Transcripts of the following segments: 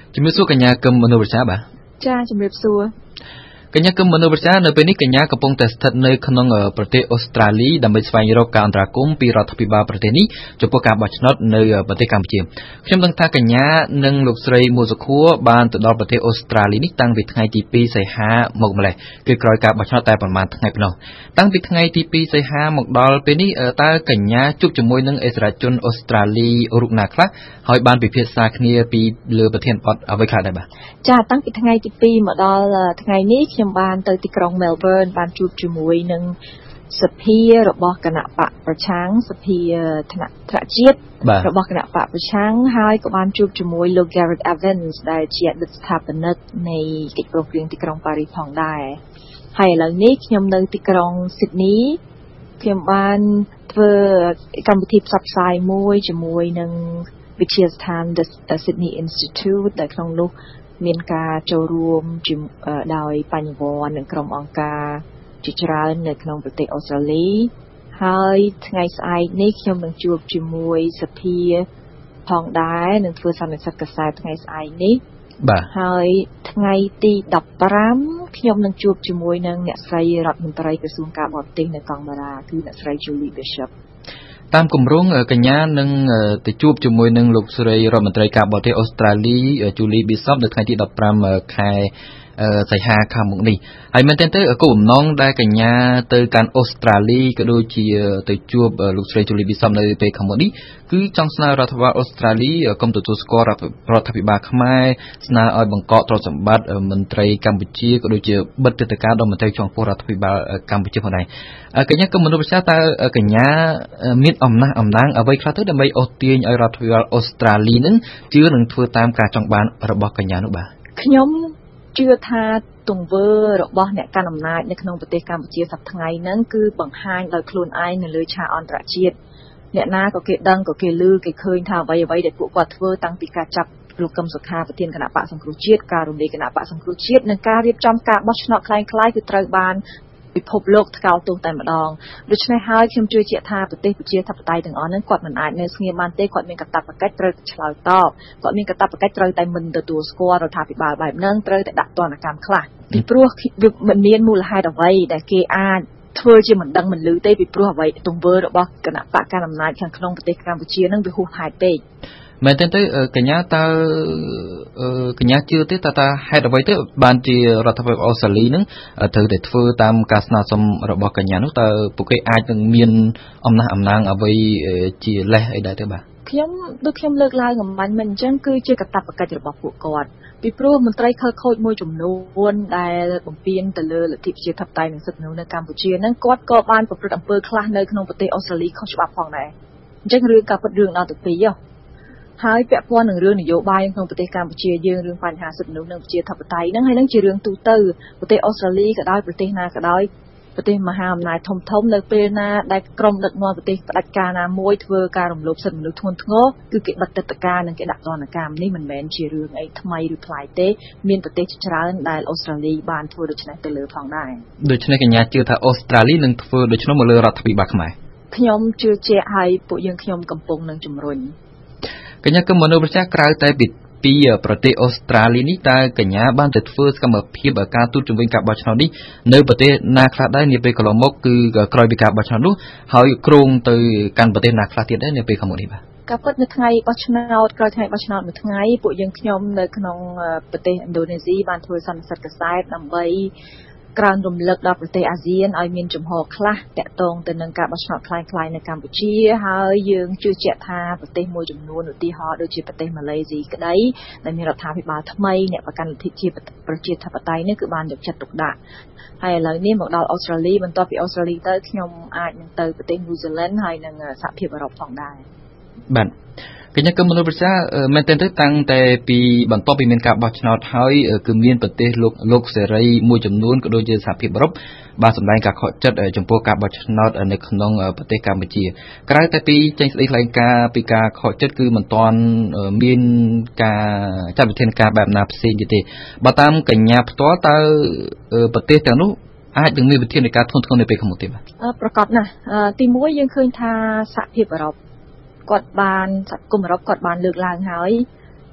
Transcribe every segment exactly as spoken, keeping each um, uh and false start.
ជំរាបសួរកញ្ញាកឹមមនុស្សប្រជាបាទចាជំរាបសួរកញ្ញាកឹមមនុស្សប្រជានៅពេលនេះកញ្ញាកំពុងតែស្ថិតនៅក្នុងប្រទេសអូស្ត្រាលីដើម្បីស្វែងរកការអន្តរាគមន៍ពីរដ្ឋាភិបាលប្រទេសនេះចំពោះការបោះឆ្នោតនៅប្រទេសកម្ពុជាខ្ញុំដឹងថាកញ្ញានិងលោកស្រីមួសុខួរបានទៅដល់ប្រទេសអូស្ត្រាលីនេះតាំងពីថ្ងៃទីពីរសីហាមកម្លេះគឺក្រោយការបោះឆ្នោតតែប្រហែលថ្ងៃប៉ុណ្ណោះតាំងពីថ្ងៃទីពីរសីហាមកដល់ពេលនេះតើកញ្ញាជួបជាមួយនឹងអិសរាជជនអូស្ត្រាលីរូបណាខ្លះហើយបានពិភាក្សាគ្នាពីលើប្រធានបទអ្វីខ្លះដែរបាទចាតាំងពីថ្ងៃទីពីរមកដល់ថ្ងៃនេះខ្ញុំបានទៅទីក្រុង Melbourne បានជួបជាមួយនឹងសភារបស់គណៈបកប្រឆាំងសភាថ្នាក់ថ្នាក់ជាតិរបស់គណៈបកប្រឆាំងហើយក៏បានជួបជាមួយលោក Gareth Evans ដែលជាអតីតស្ថាបនិកនៃកិច្ចព្រមព្រៀងទីក្រុងប៉ារីសផងដែរហើយឥឡូវនេះខ្ញុំនៅទីក្រុង Sydney ខ្ញុំបានធ្វើកម្មវិធីផ្សព្វផ្សាយមួយជាមួយនឹងវិទ្យាស្ថាន Sydney Institute ដែលក្នុងនោះមានការចូលរួមដោយបញ្ញវន្តនិងក្រុមអង្គការជាច្រើននៅក្នុងប្រទេសអូស្ត្រាលីហើយថ្ងៃស្អែកនេះខ្ញុំនឹងជួបជាមួយសភាផងដែរនឹងធ្វើសន្និសីទកសែតថ្ងៃស្អែកនេះបាទហើយថ្ងៃទីដប់ប្រាំខ្ញុំនឹងជួបជាមួយនឹងអ្នកស្រីរដ្ឋមន្ត្រីក្រសួងការបរទេសនៅកង់បារ៉ាគឺអ្នកស្រី Julie Bishop តាមគម្រោងកញ្ញានឹងទៅជួបជាមួយនឹងលោកស្រីរដ្ឋមន្ត្រីការបរទេសអូស្ត្រាលី Julie Bishop នៅថ្ងៃទីដប់ប្រាំខែសីហាខាងមុខនេះហើយមែនទែនទៅគោលបំណងដែលកញ្ញាទៅកាន់អូស្ត្រាលីក៏ដូចជាទៅជួបលោកស្រី Julie Bishop នៅពេលខាងមុខនេះគឺចង់ស្នើរដ្ឋាភិបាលអូស្ត្រាលីកុំទទួលស្គាល់រដ្ឋាភិបាលខ្មែរស្នើឲ្យបង្កកទ្រព្យសម្បត្តិមន្ត្រីកម្ពុជាក៏ដូចជាបិទទឹកដីការដល់មន្ត្រីជាន់ខ្ពស់រដ្ឋាភិបាលកម្ពុជាផងដែរកញ្ញាក៏មនុស្សប្រជាតើកញ្ញាមានអំណះអំណាងអ្វីខ្លះទៅដើម្បីអូសទាញឲ្យរដ្ឋាភិបាលអូស្ត្រាលីនឹងជឿនឹងធ្វើតាមការចង់បានរបស់កញ្ញានោះបាទខ្ញុំជឿថាទង្វើរបស់អ្នកកាន់អំណាចនៅក្នុងប្រទេសកម្ពុជាសប្តាហ៍ថ្ងៃហ្នឹងគឺបង្ហាញដោយខ្លួនឯងនៅលើឆាកអន្តរជាតិអ្នកណាក៏គេដឹងក៏គេឮគេឃើញថាអ្វីអ្វីដែលពួកគាត់ធ្វើតាំងពីការចាប់លោកកឹមសុខាប្រធានគណៈបកសង្គ្រោះជាតិការរំលាយគណៈបកសង្គ្រោះជាតិនិងការរៀបចំការបោះឆ្នោតคล้ายៗគឺត្រូវបានពិភពលោកថ្កោលទោសតែម្ដងដូច្នេះហើយខ្ញុំជឿជាក់ថាប្រទេសប្រជាធិបតេយ្យទាំងអស់ហ្នឹងគាត់មិនអាចនៅស្ងៀមបានទេគាត់មានកាតព្វកិច្ចត្រូវឆ្លើយតបគាត់មានកាតព្វកិច្ចត្រូវតែមិនទទួលស្គាល់រដ្ឋាភិបាលបែបហ្នឹងត្រូវតែដាក់ទណ្ឌកម្មខ្លះពីព្រោះមិនមានមូលហេតុអ្វីដែលគេអាចធ្វើជាមិនដឹងមិនឮទេពីព្រោះអ្វីទង្វើរបស់គណៈបកកណ្ដាលអំណាចខាងក្នុងប្រទេសកម្ពុជាហ្នឹងវាហួសហេតុពេកមែនទេទៅកញ្ញាតើកញ្ញាជឿទេតើតើហេតុអ្វីទៅបានជារដ្ឋាភិបាលអូស្ត្រាលីនឹងត្រូវតែធ្វើតាមការស្នើសុំរបស់កញ្ញានោះតើពួកគេអាចនឹងមានអំណះអំណាងអ្វីជាលេសអីដែរទេបាទខ្ញុំដូចខ្ញុំលើកឡើងអំបញ្ញមិនអញ្ចឹងគឺជាកាតព្វកិច្ចរបស់ពួកគាត់ពីព្រោះមន្ត្រីខិលខូចមួយចំនួនដែលបំពានទៅលើលទ្ធិប្រជាធិបតេយ្យនិងសិទ្ធិមនុស្សនៅកម្ពុជាហ្នឹងគាត់ក៏បានប្រព្រឹត្តអំពើខ្លះនៅក្នុងប្រទេសអូស្ត្រាលីខុសច្បាប់ផងដែរអញ្ចឹងរឿងការពិតរឿងដល់ទៅពីហ៎ហើយពាក់ព័ន្ធនឹងរឿងនយោបាយក្នុងប្រទេសកម្ពុជាយើងរឿងបញ្ហាសិទ្ធិមនុស្សនិងប្រជាធិបតេយ្យហ្នឹងហើយនឹងជារឿងទូទៅប្រទេសអូស្ត្រាលីក៏ដោយប្រទេសណាក៏ដោយប្រទេសមហាអំណាចធំធំនៅពេលណាដែលក្រុមដឹកនាំប្រទេសផ្ដាច់ការណាមួយធ្វើការរំលោភសិទ្ធិមនុស្សធ្ងន់ធ្ងរគឺគេបិទទឹកតការនិងគេដាក់ទណ្ឌកម្មនេះមិនមែនជារឿងអីថ្មីឬប្លែកទេមានប្រទេសជាច្រើនដែលអូស្ត្រាលីបានធ្វើដូច្នេះទៅលើផងដែរដូច្នេះកញ្ញាជឿថាអូស្ត្រាលីនឹងធ្វើដូច្នោះមកលើរដ្ឋាភិបាលខ្មែរខ្ញុំជឿជាក់ហើយពួកយើងខ្ញុំកំពុងនឹងជំរុញកញ្ញាគឹមមនុស្សប្រជាក្រៅតែពីពីប្រទេសអូស្ត្រាលីនេះតើកញ្ញាបានទៅធ្វើសកម្មភាពការទូតជំវិញការបោះឆ្នោតនេះនៅប្រទេសណាខ្លះដែរនាពេលកន្លងមកគឺក្រោយពីការបោះឆ្នោតនោះហើយគ្រោងទៅកាន់ប្រទេសណាខ្លះទៀតដែរនាពេលខាងមុខនេះបាទការពិតនៅថ្ងៃបោះឆ្នោតក្រោយថ្ងៃបោះឆ្នោតមួយថ្ងៃពួកយើងខ្ញុំនៅក្នុងប្រទេសឥណ្ឌូនេស៊ីបានធ្វើសន្និសីទកសែតដើម្បីក្រើនរំលឹកដល់ប្រទេសអាស៊ានឲ្យមានជំហរខ្លះតាក់ទងទៅនឹងការបោះឆ្នោតคล้ายៗនៅកម្ពុជាហើយយើងជឿជាក់ថាប្រទេសមួយចំនួនឧទាហរណ៍ដូចជាប្រទេសម៉ាឡេស៊ីក្តីដែលមានរដ្ឋាភិបាលថ្មីអ្នកប្រកាន់លទ្ធិប្រជាធិបតេយ្យនេះគឺបានយកចិត្តទុកដាក់ហើយឥឡូវនេះមកដល់អូស្ត្រាលីបន្ទាប់ពីអូស្ត្រាលីទៅខ្ញុំអាចនឹងទៅប្រទេសញូហ្សេឡង់ហើយនិងសហភាពអឺរ៉ុបផងដែរបាទកញ្ញាគឹមមនុស្សប្រជាមែនទែនទៅតាំងតែពីបន្ទាប់ពីមានការបោះឆ្នោតហើយគឺមានប្រទេសលោកលោកសេរីមួយចំនួនក៏ដូចជាសហភាពអឺរ៉ុបបានសម្ដែងការខកចិត្តចំពោះការបោះឆ្នោតនៅក្នុងប្រទេសកម្ពុជាក្រៅតែពីចេញសេចក្តីថ្លែងការណ៍ពីការខកចិត្តគឺមិនទាន់មានការចាត់វិធានការបែបណាផ្សេងទៀតទេបើតាមកញ្ញាផ្ទាល់តើប្រទេសទាំងនោះអាចនឹងមានវិធានការធ្ងន់ធ្ងរនៅពេលខាងមុខទេបាទប្រកបណាស់ទីមួយយើងឃើញថាសហភាពអឺរ៉ុបគាត់បានសហគមន៍អឺរ៉ុបគាត់បានលើកឡើងហើយ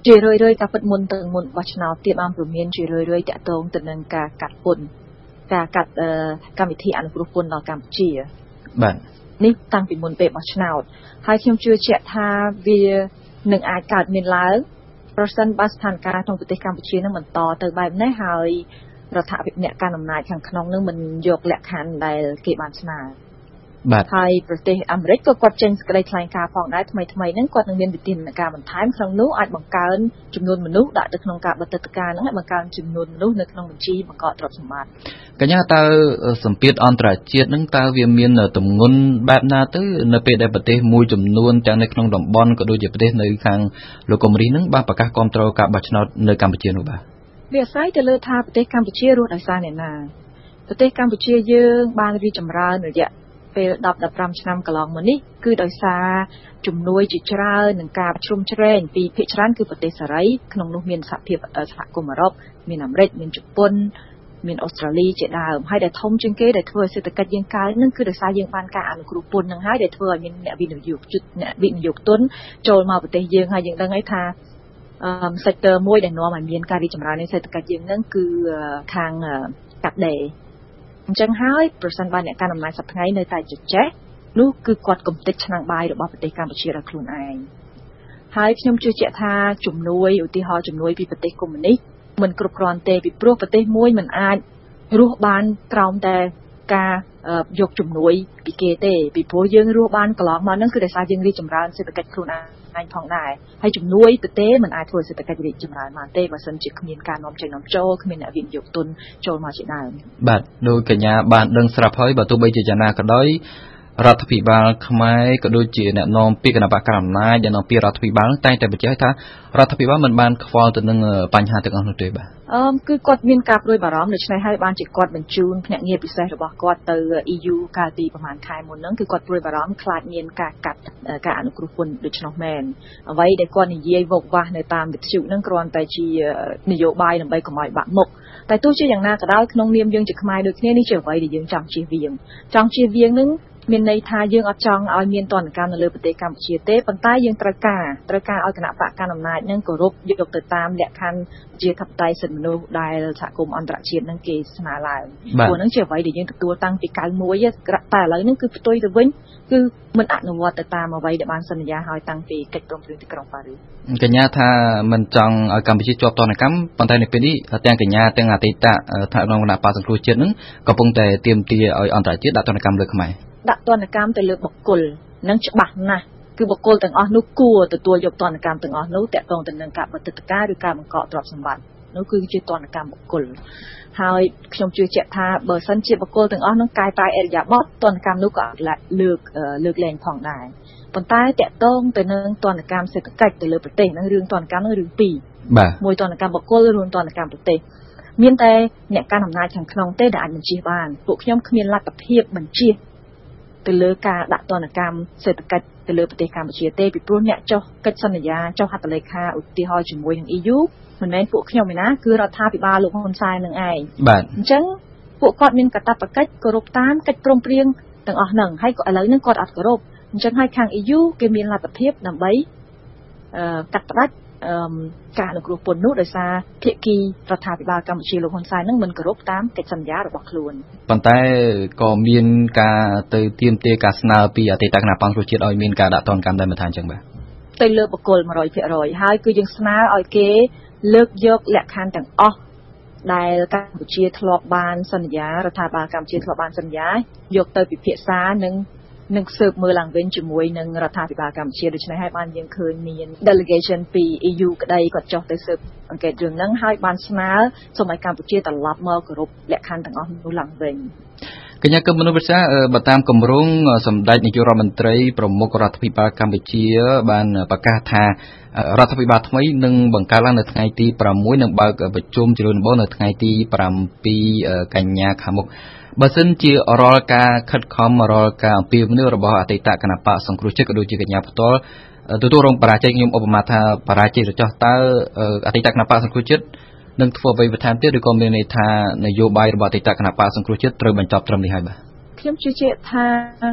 ជារឿយៗការពិតមុនទៅមុនបោះឆ្នោតទៀតបានព្រមានជារឿយៗតាក់ទងទៅនឹងការកាត់ពន្ធការកាត់កម្មវិធីអនុគ្រោះពន្ធដល់កម្ពុជាបាទនេះតាំងពីមុនពេលបោះឆ្នោតហើយខ្ញុំជឿជាក់ថាវានឹងអាចកើតមានឡើងប្រសិនបើស្ថានភាពក្នុងប្រទេសកម្ពុជានឹងបន្តទៅបែបនេះហើយរដ្ឋាភិបាលអ្នកកាន់អំណាចខាងក្នុងនឹងមិនយកលក្ខខណ្ឌដែលគេបានស្នើបាទហើយប្រទេសអាមេរិកក៏គាត់ចេញសេចក្តីថ្លែងការណ៍ផងដែរថ្មីថ្មីហ្នឹងគាត់នឹងមានវិធានការបន្ថែមក្នុងនោះអាចបង្កើនចំនួនមនុស្សដាក់ទៅក្នុងការបដិទ្ធការហ្នឹងហើយបង្កើនចំនួនមនុស្សនៅក្នុងបញ្ជីបង្កទ្រព្យសម្បត្តិកញ្ញាតើសម្ពាធអន្តរជាតិហ្នឹងតើវាមានទម្ងន់បែបណាទៅនៅពេលដែលប្រទេសមួយចំនួនទាំងនៅក្នុងតំបន់ក៏ដូចជាប្រទេសនៅខាងលោកកុម្មុយហ្នឹងបានប្រកាសគាំទ្រការបោះឆ្នោតនៅកម្ពុជានោះបាទវាអាស្រ័យទៅលើថាប្រទេសកម្ពុជារស់ដោយសារអ្នកណាប្រទេសកម្ពុជាយើងបានរីកចម្រើនរយៈពេលដប់ ដប់ប្រាំឆ្នាំកន្លងមកនេះគឺដោយសារជំនួយជាច្រើននឹងការជ្រុំជ្រែងពីភាគច្រើនគឺប្រទេសសេរីក្នុងនោះមានសហភាពសហគមន៍អឺរ៉ុបមានអាមេរិកមានជប៉ុនមានអូស្ត្រាលីជាដើមហើយដែលធំជាងគេដែលធ្វើឲ្យសេដ្ឋកិច្ចយើងកើននឹងគឺដោយសារយើងបានការអនុគ្រោះពន្ធនឹងហើយដែលធ្វើឲ្យមានអ្នកវិនិយោគអ្នកវិនិយោគទុនចូលមកប្រទេសយើងហើយយើងដឹងហើយថាអឺ sector មួយដែលនាំឲ្យមានការរីកចម្រើននៃសេដ្ឋកិច្ចយើងនឹងគឺខាងកាត់ដេរអញ្ចឹងហើយប្រសិនបើអ្នកកាន់អំណាចសប្តាហ៍ថ្ងៃនៅតែជជែកនោះគឺគាត់កំទេចឆ្នាំងបាយរបស់ប្រទេសកម្ពុជាដល់ខ្លួនឯងហើយខ្ញុំជឿជាក់ថាជំនួយឧទាហរណ៍ជំនួយពីប្រទេសកុម្មុយនីសមិនគ្រប់គ្រាន់ទេពីព្រោះប្រទេសមួយមិនអាចរស់បានក្រោមតែការយកជំនួយពីគេទេពីព្រោះយើងរស់បានកន្លងមកហ្នឹងគឺដោយសារយើងរីកចម្រើនសេដ្ឋកិច្ចខ្លួនឯងផងដែរហើយជំនួយទៅទេមិនអាចធ្វើសេដ្ឋកិច្ចរីកចម្រើនបានទេបើសិនជាគ្មានការនាំចេញនាំចូលគ្មានអ្នកវិនិយោគទុនចូលមកជាដើមបាទដោយកញ្ញាបានដឹងស្រាប់ហើយបើទោះបីជាយ៉ាងណាក៏ដោយរដ្ឋាភិបាលខ្មែរក៏ដូចជាអ្នកនាំពាក្យគណៈបកកណ្ដាលអំណាចអ្នកនាំពាក្យរដ្ឋាភិបាលតែងតែបញ្ជាក់ថារដ្ឋាភិបាលមិនបានខ្វល់ទៅនឹងបញ្ហាទាំងអស់នោះទេបាទអឺគឺគាត់មានការព្រួយបារម្ភដូច្នេះហើយបានជាគាត់បញ្ជូនភ្នាក់ងារពិសេសរបស់គាត់ទៅ E U កាលពីប្រហែលខែមុនហ្នឹងគឺគាត់ព្រួយបារម្ភខ្លាចមានការកាត់ការអនុគ្រោះពន្ធដូច្នោះមែនអ្វីដែលគាត់និយាយវោកវាស់នៅតាមវិទ្យុហ្នឹងគ្រាន់តែជានយោបាយដើម្បីកុំឲ្យបាក់មុខតែទោះជាយ៉ាងណាក៏ដោយក្នុងនាមយើងជាខ្មែរដូចគ្នានេះជាអ្វីដែលយើងចង់ជៀសវាងចង់ជៀសវាងហ្នឹងមានន័យថាយើងអត់ចង់ឲ្យមានទណ្ឌកម្មនៅលើប្រទេសកម្ពុជាទេប៉ុន្តែយើងត្រូវការត្រូវការឲ្យគណៈបកកណ្ដាលអំណាចនឹងគោរពយកទៅតាមលក្ខខណ្ឌជាធិបតេយ្យសិទ្ធិមនុស្សដែលសហគមន៍អន្តរជាតិនឹងគេស្នើឡើងព្រោះហ្នឹងជាអ្វីដែលយើងទទួលតាំងពី九mươiតែឥឡូវហ្នឹងគឺផ្ទុយទៅវិញគឺមិនអនុវត្តទៅតាមអ្វីដែលបានសន្យាឲ្យតាំងពីកិច្ចព្រមព្រៀងទីក្រុងប៉ារីសកញ្ញាថាមិនចង់ឲ្យកម្ពុជាជាប់ទណ្ឌកម្មប៉ុន្តែនៅពេលនេះទាំងកញ្ញាទាំងអតីតថ្នាក់ក្នុងគណៈបកសង្គ្រោះជាតិហ្នឹងកំពុងតែទាមទារឲ្យអន្តរជាតិដាក់ទណ្ឌកម្មលើខ្មែរដាក់ទណ្ឌកម្មទៅលើបុគ្គលនឹងច្បាស់ណាស់គឺបុគ្គលទាំងអស់នោះគួរទទួលយកទណ្ឌកម្មទាំងអស់នោះតាក់ទងទៅនឹងការបដិទ្ធការឬការបង្កកទ្រព្យសម្បត្តិនោះគឺជាទណ្ឌកម្មបុគ្គលហើយខ្ញុំជឿជាក់ថាបើសិនជាបុគ្គលទាំងអស់នោះកាយប្រែអរិយាបថទណ្ឌកម្មនោះក៏អាចលើកលើកលែងផងដែរប៉ុន្តែតាក់ទងទៅនឹងទណ្ឌកម្មសេដ្ឋកិច្ចទៅលើប្រទេសនឹងរឿងទណ្ឌកម្មនោះរឿងពីរមួយទណ្ឌកម្មបុគ្គលឬទណ្ឌកម្មប្រទេសមានតែអ្នកកាន់អំណាចខាងក្នុងទេដែលអាចបញ្ជៀសបានពួកខ្ញុំគ្មានលទ្ធភាពបញ្ជៀសទៅលើការដាក់ទណ្ឌកម្មសេដ្ឋកិច្ចទៅលើប្រទេសកម្ពុជាទេពីព្រោះអ្នកចុះកិច្ចសន្យាចុះហត្ថលេខាឧទាហរណ៍ជាមួយនឹង E U មិនមែនពួកខ្ញុំទេណាគឺរដ្ឋាភិបាលលោកហ៊ុនសែននឹងឯងបាទអញ្ចឹងពួកគាត់មានកាតព្វកិច្ចគោរពតាមកិច្ចព្រមព្រៀងទាំងអស់ហ្នឹងហើយក៏ឥឡូវហ្នឹងគាត់អត់គោរពអញ្ចឹងហើយខាង E U គេមានលទ្ធភាពដើម្បីអឺកាត់ផ្តាច់អឺការអនុគ្រោះពន្ធនោះដោយសារភាគីរដ្ឋាភិបាលកម្ពុជាលោកហ៊ុនសែននឹងមិនគោរពតាមកិច្ចសន្យារបស់ខ្លួនប៉ុន្តែក៏មានការទៅទាមទារការស្នើពីអតីតគណៈបកសង្គ្រោះជាតិឲ្យមានការដាក់ទណ្ឌកម្មដែរមិនថាអញ្ចឹងបាទទៅលើបុគ្គលone hundred percentហើយគឺយើងស្នើឲ្យគេលើកយកលក្ខខណ្ឌទាំងអស់ដែលកម្ពុជាធ្លាប់បានសន្យារដ្ឋាភិបាលកម្ពុជាធ្លាប់បានសន្យាយកទៅពិភាក្សានិងនឹងស៊ើបមើលឡើងវិញជាមួយនឹងរដ្ឋាភិបាលកម្ពុជាដូច្នេះហើយបានយើងឃើញមាន delegation ពី E U ក្តីគាត់ចុះទៅស៊ើបអង្កេតរឿងហ្នឹងហើយបានស្នើសូមឲ្យកម្ពុជាត្រឡប់មកគោរពលក្ខខណ្ឌទាំងអស់នោះឡើងវិញកញ្ញាគឹមមនុស្សវិសាបើតាមគម្រោងសម្ដេចនាយករដ្ឋមន្ត្រីប្រមុខរដ្ឋាភិបាលកម្ពុជាបានប្រកាសថារដ្ឋាភិបាលថ្មីនឹងបង្កើតឡើងនៅថ្ងៃទីsixនិងបើកប្រជុំជ្រុលដំបូងនៅថ្ងៃទីsevenកញ្ញាខាងមុខបើសិនជារាល់ការខិតខំរាល់ការអំពាវនាវរបស់អតីតគណៈបកសង្គ្រោះជាតិក៏ដូចជាកញ្ញាផ្ទាល់ទទួលរងបរាជ័យខ្ញុំឧបមាថាបរាជ័យចោះតើអតីតគណៈបកសង្គ្រោះជាតិនឹងធ្វើអ្វីបន្ថែមទៀតឬក៏មានន័យថានយោបាយរបស់អតីតគណៈបកសង្គ្រោះជាតិត្រូវបញ្ចប់ត្រឹមនេះហើយបាទខ្ញុំជឿជាក់ថា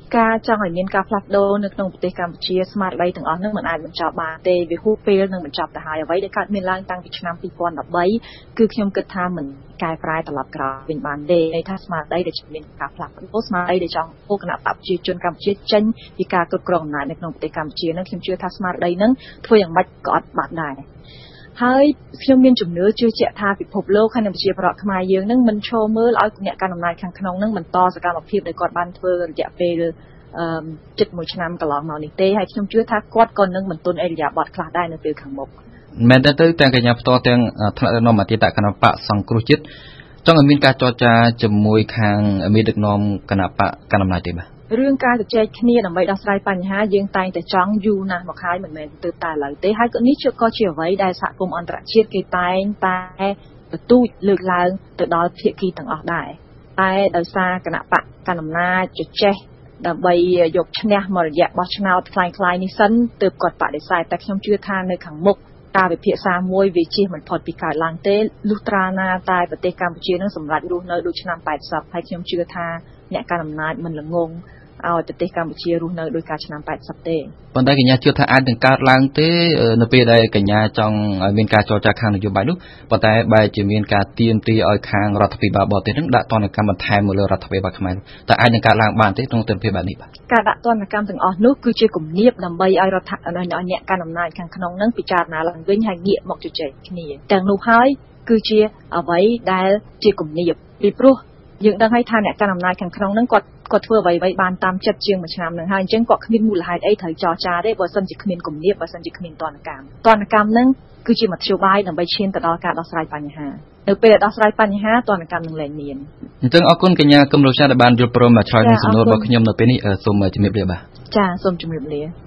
ការចង់ឲ្យមានការផ្លាស់ប្ដូរនៅក្នុងប្រទេសកម្ពុជាស្មារតីទាំងអស់ហ្នឹងមិនអាចបញ្ចប់បានទេវាហួសពេលនឹងបញ្ចប់ទៅហើយអ្វីដែលកើតមានឡើងតាំងពីឆ្នាំtwo thousand thirteenគឺខ្ញុំគិតថាមិនកែប្រែត្រឡប់ក្រោយវិញបានទេន័យថាស្មារតីដែលមានការផ្លាស់ប្ដូរស្មារតីដែលចង់ពួកគណៈបព្វជិជនកម្ពុជាចេញពីការគ្រប់គ្រងអំណាចនៅក្នុងប្រទេសកម្ពុជាហ្នឹងខ្ញុំជឿថាស្មារតីហ្នឹងធ្វើយ៉ាងម៉េចក៏អត់បាត់ដែរហើយខ្ញុំមានជំនឿជឿជាក់ថាពិភពលោកហើយនិងប្រជាប្រដ្ឋខ្មែរយើងនឹងមិនឈរមើលឲ្យអ្នកកាន់អំណាចខាងក្នុងនឹងបន្តសកម្មភាពដែលគាត់បានធ្វើរយៈពេលអឺជិតមួយឆ្នាំកន្លងមកនេះទេហើយខ្ញុំជឿថាគាត់ក៏នឹងមិនទុនអេរិយាបថខ្លះដែរនៅពេលខាងមុខមែនទេទៅទាំងកញ្ញាផ្ទាល់ទាំងថ្នាក់ដឹកនាំអតីតគណៈបកសង្គ្រោះជាតិចង់ឲ្យមានការចរចាជាមួយខាងមេដឹកនាំគណៈបកកណ្ដាលអំណាចទេបាទរឿងការជជែកគ្នាដើម្បីដោះស្រាយបញ្ហាយើងតែងតែចង់យូរណាស់មកហើយមិនមែនទៅតែឥឡូវទេហើយក៏នេះក៏ជាអ្វីដែលសហគមន៍អន្តរជាតិគេតែងតែទទូចលើកឡើងទៅដល់ភាគីទាំងអស់ដែរតែដោយសារគណៈបកកណ្ដាលអំណាចជជែកដើម្បីយកឈ្នះមករយៈបោះឆ្នោតคล้ายៗនេះសិនទើបគាត់បដិសេធតែខ្ញុំជឿថានៅខាងមុខការវិភាគសាមួយវាជិះមិនផុតពីកើតឡើងទេលុះត្រាណាតែប្រទេសកម្ពុជានឹងសម្រេចរស់នៅដូចឆ្នាំeightyហើយខ្ញុំជឿថាអ្នកកាន់អំណាចមិនល្ងងឲ្យប្រទេសកម្ពុជារស់នៅដោយការឆ្នាំeightyទេប៉ុន្តែកញ្ញាជឿថាអាចនឹងកើតឡើងទេនៅពេលដែលកញ្ញាចង់ឲ្យមានការចរចាខាងនយោបាយនោះប៉ុន្តែបែរជាមានការទាមទារឲ្យខាងរដ្ឋាភិបាលបរទេសនឹងដាក់ទណ្ឌកម្មបន្ថែមមកលើរដ្ឋាភិបាលខ្មែរតែអាចនឹងកើតឡើងបានទេក្នុងទិដ្ឋភាពបែបនេះបាទការដាក់ទណ្ឌកម្មទាំងអស់នោះគឺជាគំនាបដើម្បីឲ្យរដ្ឋអ្នកកាន់អំណាចខាងក្នុងនឹងពិចារណាឡើងវិញហើយងាកមកជជែកគ្នាទាំងនោះហើយគឺជាអ្វីដែលជាគំនាបពីព្រោះយើងដឹងហើយថាអ្នកកាន់អំណាចខាងក្នុងនឹងគាត់គាត់ធ្វើអ្វីៗបានតាមចិត្តជាងមួយឆ្នាំនឹងហើយអញ្ចឹងគាត់គ្មានមូលហេតុអីត្រូវចរចាទេបើសិនជាគ្មានគំនាបបើសិនជាគ្មានទណ្ឌកម្មទណ្ឌកម្មនឹងគឺជាមធ្យោបាយដើម្បីឈានទៅដល់ការដោះស្រាយបញ្ហានៅពេលដែលដោះស្រាយបញ្ហាទណ្ឌកម្មនឹងលែងមានអញ្ចឹងអរគុណកញ្ញាកឹមរុស្សាដែលបានយល់ព្រមឆ្លើយនឹងសំណួររបស់ខ្ញុំនៅពេលនេះសូមជម្រាបលាបាទចាសូមជម្រាបលា